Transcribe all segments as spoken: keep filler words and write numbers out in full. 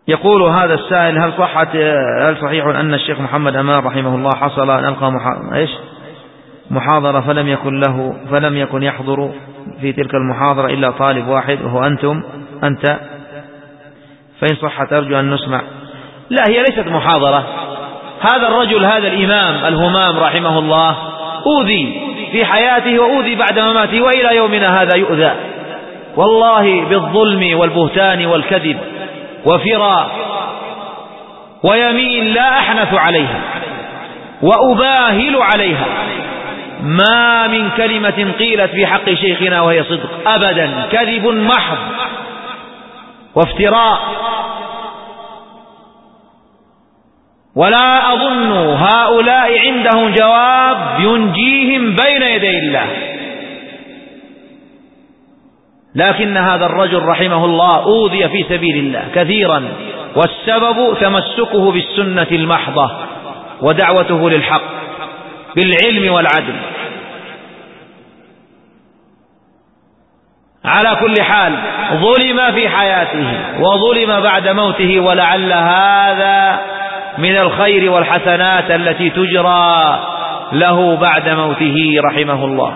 يقول هذا السائل: هل صحت هل صحيح أن الشيخ محمد أمان رحمه الله حصل أن ألقى محا... إيش محاضرة فلم يكن له فلم يكن يحضر في تلك المحاضرة إلا طالب واحد وهو أنتم أنت؟ فإن صحت أرجو أن نسمع. لا، هي ليست محاضرة. هذا الرجل هذا الإمام الهمام رحمه الله أوذي في حياته وأوذي بعد مماته، وإلى يومنا هذا يؤذى والله بالظلم والبهتان والكذب وفراء ويمين لا أحنث عليها وأباهل عليها. ما من كلمة قيلت في حق شيخنا وهي صدق أبدا، كذب محض وافتراء. ولا أظن هؤلاء عندهم جواب ينجيهم بين يدي الله، لكن هذا الرجل رحمه الله أوذي في سبيل الله كثيرا، والسبب تمسكه بالسنة المحضة ودعوته للحق بالعلم والعدل. على كل حال ظلم في حياته وظلم بعد موته، ولعل هذا من الخير والحسنات التي تجرى له بعد موته رحمه الله.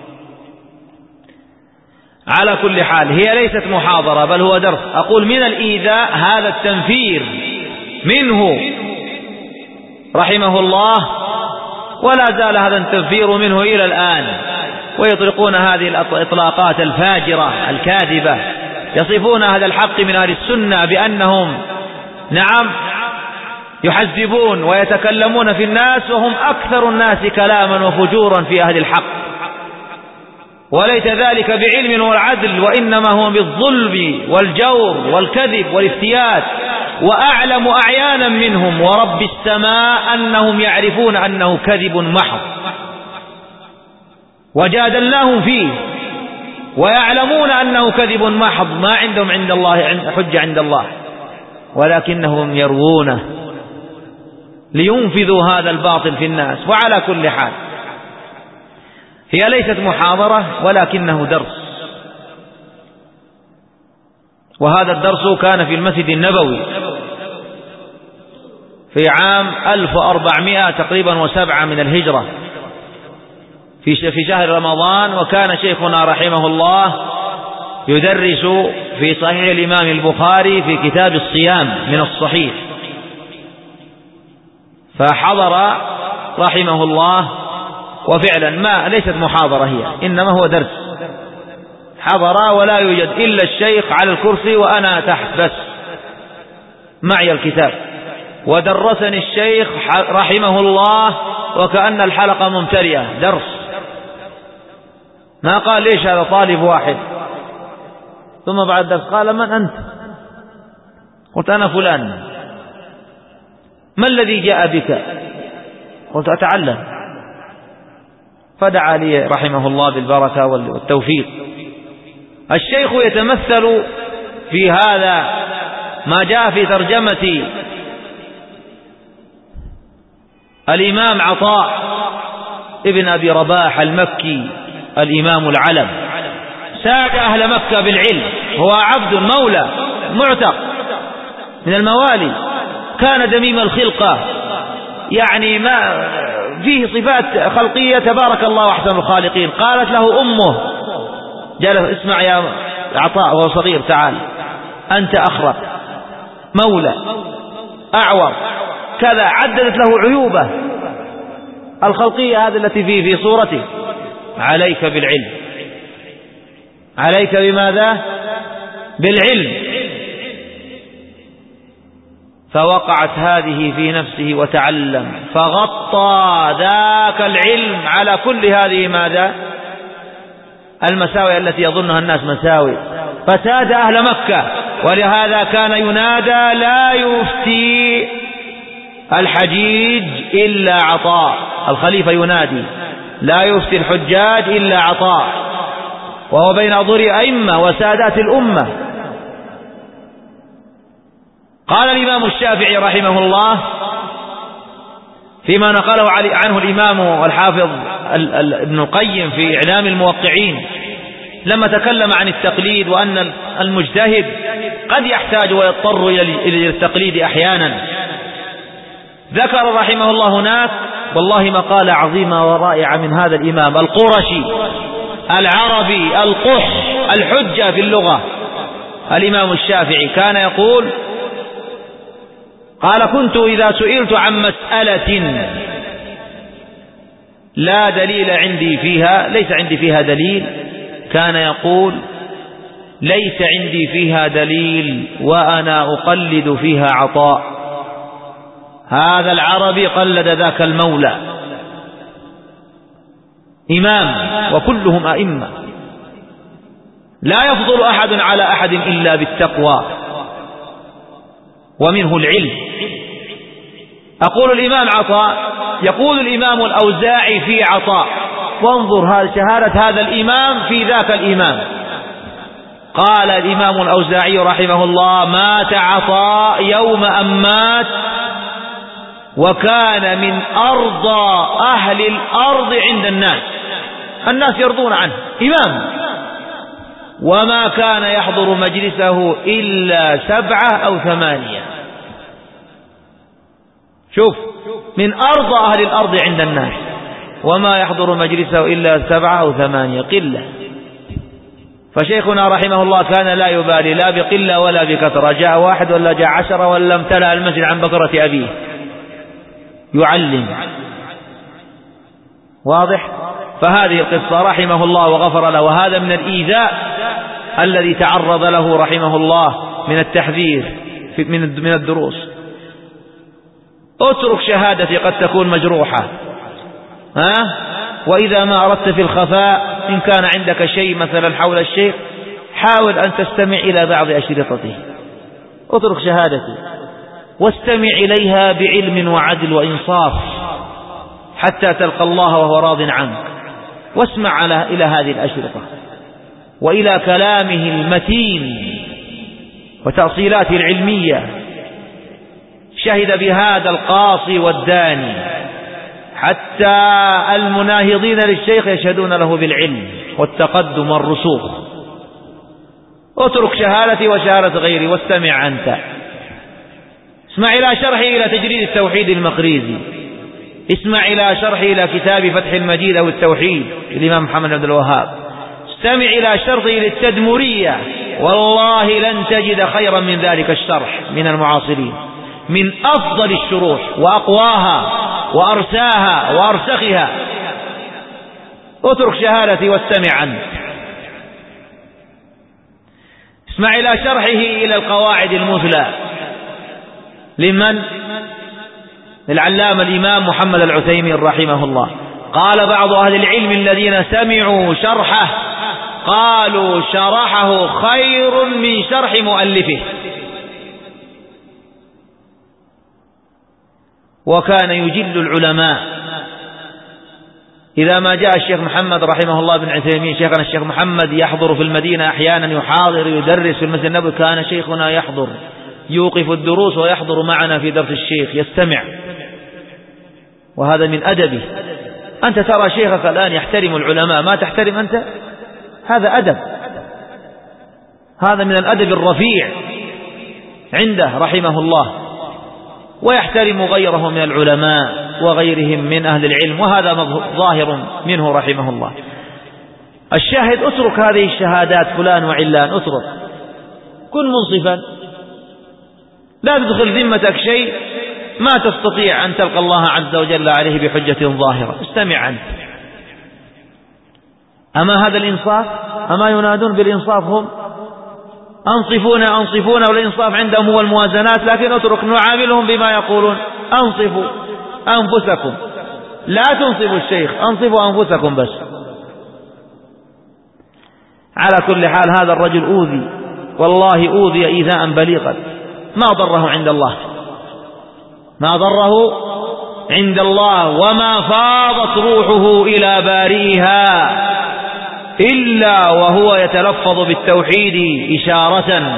على كل حال هي ليست محاضرة بل هو درس. أقول من الإيذاء هذا التنفير منه رحمه الله، ولا زال هذا التنفير منه إلى الآن، ويطلقون هذه الإطلاقات الفاجرة الكاذبة، يصفون هذا الحق من أهل السنة بأنهم نعم يحذبون ويتكلمون في الناس، وهم أكثر الناس كلاما وفجورا في أهل الحق، وليس ذلك بعلم والعدل، وإنما هو بالظلم والجور والكذب والافتيات. وأعلم أعيانا منهم ورب السماء أنهم يعرفون أنه كذب محض، وجادلناهم فيه ويعلمون أنه كذب محض، ما عندهم عند الله حجة عند الله، ولكنهم يروونه لينفذوا هذا الباطل في الناس. وعلى كل حال هي ليست محاضرة ولكنه درس، وهذا الدرس كان في المسجد النبوي في عام ألف وأربعمائة تقريبا وسبعة من الهجرة في في شهر رمضان. وكان شيخنا رحمه الله يدرس في صحيح الإمام البخاري في كتاب الصيام من الصحيح، فحضر رحمه الله، وفعلا ما ليست محاضرة هي، إنما هو درس. حضر ولا يوجد إلا الشيخ على الكرسي وأنا تحت بس معي الكتاب، ودرسني الشيخ رحمه الله وكأن الحلقة ممتلئة درس، ما قال ليش هذا طالب واحد. ثم بعد الدرس قال: من أنت؟ قلت: أنا فلان. ما الذي جاء بك؟ قلت: أتعلم. فدعا لي رحمه الله بالبركة والتوفيق. الشيخ يتمثل في هذا ما جاء في ترجمة الإمام عطاء ابن أبي رباح المكي الإمام العلم، ساد أهل مكة بالعلم، هو عبد مولى معتق من الموالي، كان دميم الخلقة، يعني ما فيه صفات خلقية تبارك الله أحسن الخالقين. قالت له أمه: جلس اسمع يا عطاء وهو صغير، تعال أنت أخرق مولى أعور كذا، عددت له عيوبه الخلقية هذه التي فيه في صورته. عليك بالعلم، عليك بماذا؟ بالعلم. فوقعت هذه في نفسه وتعلم، فغطى ذاك العلم على كل هذه ماذا؟ المساوئ التي يظنها الناس مساوئ، فساد أهل مكة. ولهذا كان ينادى: لا يفتي الحجيج إلا عطاء. الخليفة ينادي: لا يفتي الحجاج إلا عطاء، وهو بين أظهر أئمة وسادات الأمة. قال الإمام الشافعي رحمه الله فيما نقله عنه الإمام والحافظ ابن القيم في إعلام الموقعين، لما تكلم عن التقليد وأن المجتهد قد يحتاج ويضطر إلى التقليد أحيانا. ذكر رحمه الله هناك والله مقالة عظيمة ورائعة من هذا الإمام القرشي العربي القح الحجة في اللغة، الإمام الشافعي، كان يقول: قال: كنت إذا سئلت عن مسألة لا دليل عندي فيها، ليس عندي فيها دليل، كان يقول: ليس عندي فيها دليل وأنا أقلد فيها عطاء. هذا العربي قلد ذاك المولى، إمام وكلهم أئمة، لا يفضل أحد على أحد إلا بالتقوى ومنه العلم. أقول الإمام عطاء، يقول الإمام الأوزاعي في عطاء، وانظر هذا شهادة هذا الإمام في ذاك الإمام. قال الإمام الأوزاعي رحمه الله: مات عطاء يوم أن مات وكان من أرضى أهل الأرض عند الناس، الناس يرضون عنه، إمام، وما كان يحضر مجلسه إلا سبعة أو ثمانية. شوف، من أرضى أهل الأرض عند الناس وما يحضر مجلسه إلا سبعة أو ثمانية، قلة. فشيخنا رحمه الله كان لا يبالي لا بقلة ولا بكثرة، جاء واحد ولا جاء عشرة ولا امتلأ المسجد عن بكرة أبيه يعلم. واضح؟ فهذه القصة رحمه الله وغفر له، وهذا من الإيذاء الذي تعرض له رحمه الله من التحذير من الدروس. اترك شهادتي قد تكون مجروحة، ها؟ وإذا ما أردت في الخفاء إن كان عندك شيء مثلا حول الشيخ حاول أن تستمع إلى بعض أشرطته، اترك شهادتي واستمع إليها بعلم وعدل وإنصاف حتى تلقى الله وهو راض عنك، واسمع إلى هذه الأشرطة وإلى كلامه المتين وتأصيلاته العلمية. شهد بهذا القاصي والداني، حتى المناهضين للشيخ يشهدون له بالعلم والتقدم والرسوخ. اترك شهادتي وشهادة غيري واستمع أنت. اسمع إلى شرحه إلى تجريد التوحيد المقريزي، اسمع إلى شرحه إلى كتاب فتح المجيد أو التوحيد الإمام محمد بن الوهاب، استمع إلى شرحه للتدمرية، والله لن تجد خيرا من ذلك الشرح من المعاصرين، من أفضل الشروح وأقواها وأرساها وأرسخها. اترك شهادتي واستمع عنه. اسمع إلى شرحه إلى القواعد المثلى لمن؟ العلامة الإمام محمد العثيمين رحمه الله. قال بعض أهل العلم الذين سمعوا شرحه قالوا شرحه خير من شرح مؤلفه، وكان يجل العلماء. إذا ما جاء الشيخ محمد رحمه الله بن عثيمين، شيخنا الشيخ محمد يحضر في المدينة أحيانا، يحاضر يدرس في المسجد النبوي، كان شيخنا يحضر يوقف الدروس ويحضر معنا في درس الشيخ يستمع، وهذا من أدبه. أنت ترى شيخك الآن يحترم العلماء، ما تحترم أنت؟ هذا أدب، هذا من الأدب الرفيع عنده رحمه الله، ويحترم غيره من العلماء وغيرهم من أهل العلم، وهذا ظاهر منه رحمه الله. الشاهد اترك هذه الشهادات فلان وعلان، اترك، كن منصفا، لا تدخل ذمتك شيء ما تستطيع أن تلقى الله عز وجل عليه بحجة ظاهرة. استمع عنه. أما هذا الإنصاف؟ أما ينادون بالإنصاف هم؟ أنصفونا أنصفونا، والإنصاف عندهم هو الموازنات، لكن اترك نعاملهم بما يقولون. أنصفوا أنفسكم، لا تنصفوا الشيخ، أنصفوا أنفسكم بس. على كل حال هذا الرجل أوذي، والله أوذي إيذاء بليغا ما ضره عند الله، ما ضره عند الله، وما فاضت روحه إلى بارئها إلا وهو يتلفظ بالتوحيد إشارة،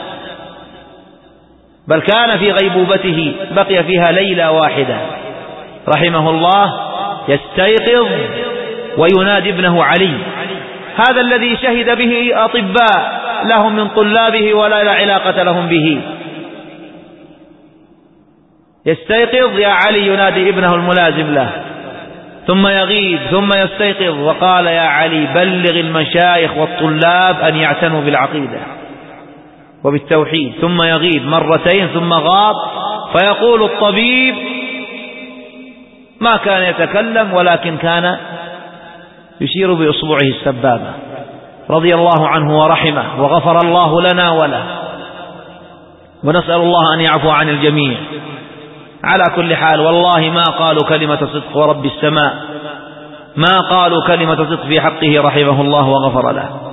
بل كان في غيبوبته بقي فيها ليلة واحدة رحمه الله يستيقظ وينادي ابنه علي، هذا الذي شهد به أطباء لهم من طلابه ولا لا علاقة لهم به. يستيقظ يا علي ينادي ابنه الملازم له، ثم يغيب ثم يستيقظ وقال يا علي بلغ المشايخ والطلاب أن يعتنوا بالعقيدة وبالتوحيد، ثم يغيب مرتين ثم غاب، فيقول الطبيب ما كان يتكلم ولكن كان يشير بإصبعه السبابة، رضي الله عنه ورحمه وغفر الله لنا وله، ونسأل الله أن يعفو عن الجميع. على كل حال والله ما قالوا كلمة صدق ورب السماء، ما قالوا كلمة صدق في حقه رحمه الله وغفر له.